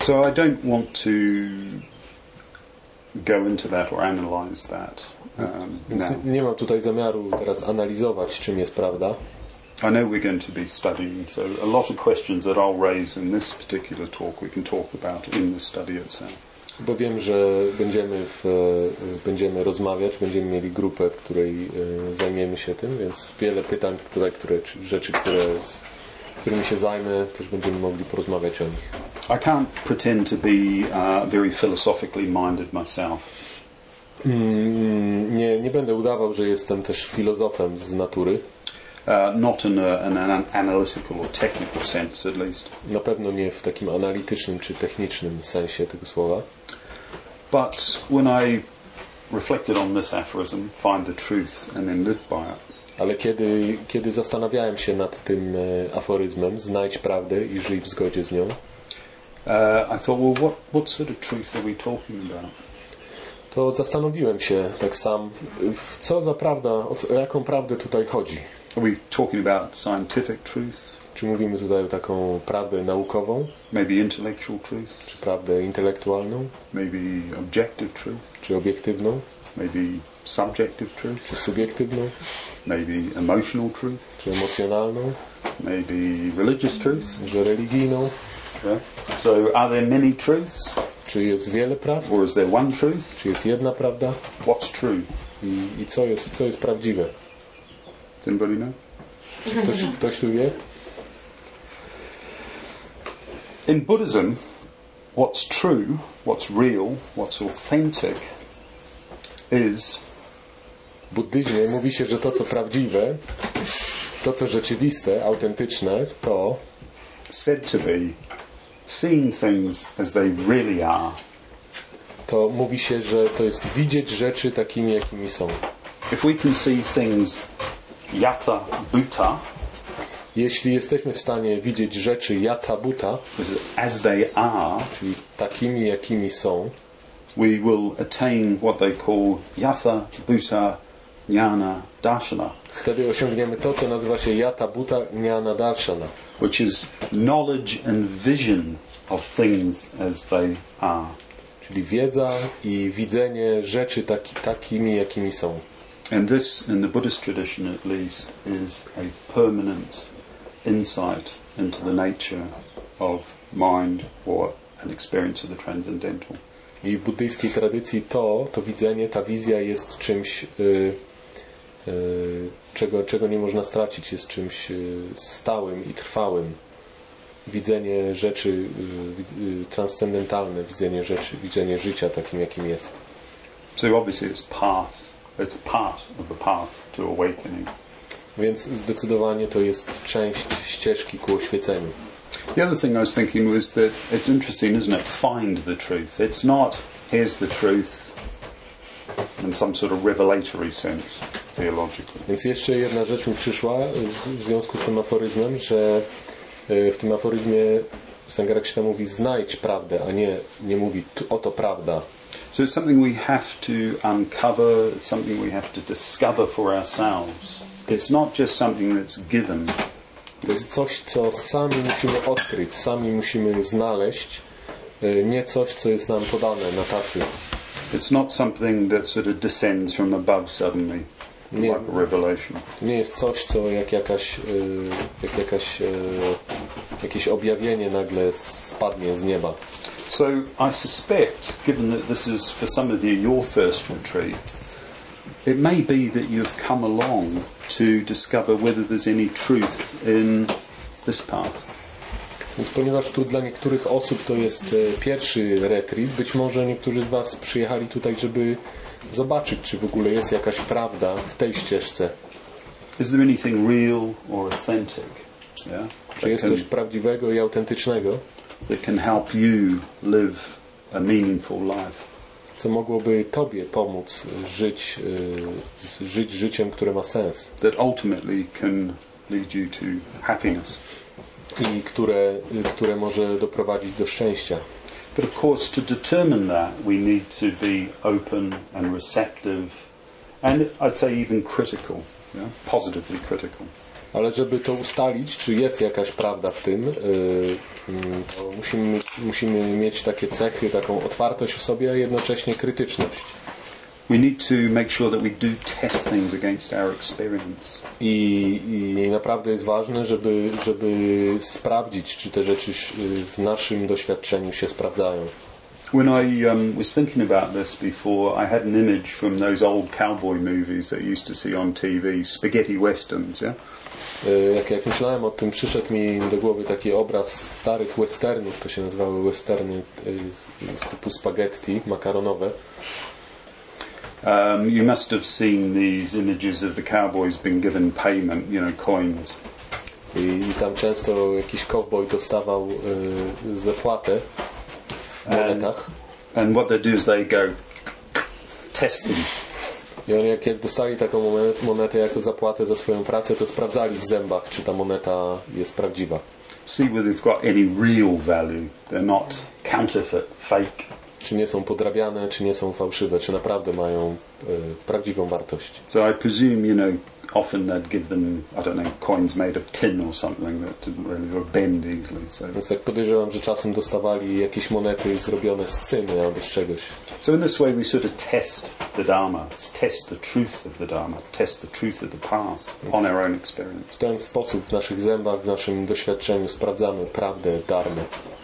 So I don't want to go into that or analyze that. Więc nie mam tutaj zamiaru teraz analizować, czym jest prawda. I know we're going to be studying, so a lot of questions that I'll raise in this particular talk we can talk about in the study itself. Bo wiem, że będziemy rozmawiać, będziemy mieli grupę, w której zajmiemy się tym, więc wiele pytań tutaj, rzeczy, którymi się zajmę, też będziemy mogli porozmawiać o nich. I can't pretend to be very philosophically minded myself. Nie będę udawał, że jestem też filozofem z natury. Not in an analytical or technical sense, at least. Na pewno nie w takim analitycznym czy technicznym sensie tego słowa. But when I reflected on this aphorism, find the truth and then live by it. Ale kiedy zastanawiałem się nad tym aforyzmem, znajdź prawdę i żyj w zgodzie z nią, I thought, well, what sort of truth are we talking about? to zastanowiłem się tak sam, co za prawda, o jaką prawdę tutaj chodzi. Are we talking about scientific truth? Czy mówimy tutaj o taką prawdę naukową? Maybe intellectual truth? Czy prawdę intelektualną? Maybe objective truth? Czy obiektywną? Maybe subjective truth? Czy subiektywną? Maybe emotional truth? Czy emocjonalną? Maybe religious truth? Że religijną? Yeah. So are there many truths? Czy jest wiele praw? Or is there one truth? Czy jest jedna prawda? What's true? I co jest prawdziwe? Does anybody know? Czy ktoś tu wie? In Buddhism, what's true, what's real, what's authentic is... W buddyzmie mówi się, że to co prawdziwe, to co rzeczywiste, autentyczne, to said to be seeing things as they really are. To mówi się, że to jest widzieć rzeczy takimi, jakimi są. If we can see things yatha bhuta, jeśli jesteśmy w stanie widzieć rzeczy yatha bhuta, as they are, czyli takimi, jakimi są, we will attain what they call yatha bhuta jnana darshana. Wtedy osiągniemy to, co nazywa się yatha bhuta jnana darshana, which is knowledge and vision of things as they are. Czyli wiedza i widzenie rzeczy takimi, jakimi są. And this, in the Buddhist tradition at least, is a permanent insight into the nature of mind or an experience of the transcendental. I w buddyjskiej tradycji to widzenie, ta wizja jest czymś, czego nie można stracić, jest czymś stałym i trwałym. Widzenie rzeczy transcendentalne, widzenie życia takim, jakim jest. So obviously it's part of the path to awakening. Więc zdecydowanie to jest część ścieżki ku oświeceniu. The other thing I was thinking was that it's interesting, isn't it? Find the truth. It's not, here's the truth in some sort of revelatory sense, theologically. Więc jeszcze jedna rzecz mi przyszła w związku z tym aforyzmem, że w tym aforyzmie Sangharakshita mówi znajdź prawdę, a nie mówi oto prawda. So it's something we have to uncover, it's something we have to discover for ourselves. It's not just something that's given. To jest coś, co sami musimy odkryć, sami musimy znaleźć, nie coś, co jest nam podane na tacy. It's not something that sort of descends from above suddenly, like a revelation. Nie jest coś, co jakieś objawienie nagle spadnie z nieba. So I suspect, given that this is for some of you your first retreat, it may be that you've come along to discover whether there's any truth in this path. Więc ponieważ tu dla niektórych osób to jest pierwszy retreat, być może niektórzy z Was przyjechali tutaj, żeby zobaczyć, czy w ogóle jest jakaś prawda w tej ścieżce. Is there anything real or authentic? Yeah? Czy jest coś prawdziwego i autentycznego, that can help you live a meaningful life? Co mogłoby Tobie pomóc żyć życiem, które ma sens. That ultimately can lead you to happiness. I które może doprowadzić do szczęścia. But of course, to determine that, we need to be open and receptive, and I'd say even critical, yeah? Positively critical. Ale żeby to ustalić, czy jest jakaś prawda w tym, to musimy mieć takie cechy, taką otwartość w sobie, a jednocześnie krytyczność. We need to make sure that we do test things against our experience. I naprawdę jest ważne, żeby sprawdzić, czy te rzeczy w naszym doświadczeniu się sprawdzają. When I was thinking about this before, I had an image from those old cowboy movies that you used to see on TV, spaghetti westerns, yeah? Jak myślałem o tym, przyszedł mi do głowy taki obraz starych westernów, to się nazywały westerny z typu spaghetti, makaronowe. You must have seen these images of the cowboys being given payment, coins. I tam często jakiś cowboy dostawał zapłatę w monetach. And what they do is they go testing. I oni jak dostali taką monetę jako zapłatę za swoją pracę, to sprawdzali w zębach, czy ta moneta jest prawdziwa. See whether they've got any real value. They're not counterfeit, fake. Czy nie są podrabiane, czy nie są fałszywe, czy naprawdę mają prawdziwą wartość. So I presume, often they'd give them, I don't know, coins made of tin or something that didn't really bend easily. So. Więc tak podejrzewam, że czasem dostawali jakieś monety zrobione z cyny albo z czegoś. So in this way we sort of test the Dharma, test the truth of the Dharma, test the truth of the path on our own experience. W ten sposób w naszych zębach, w naszym doświadczeniu sprawdzamy prawdę Dharmy.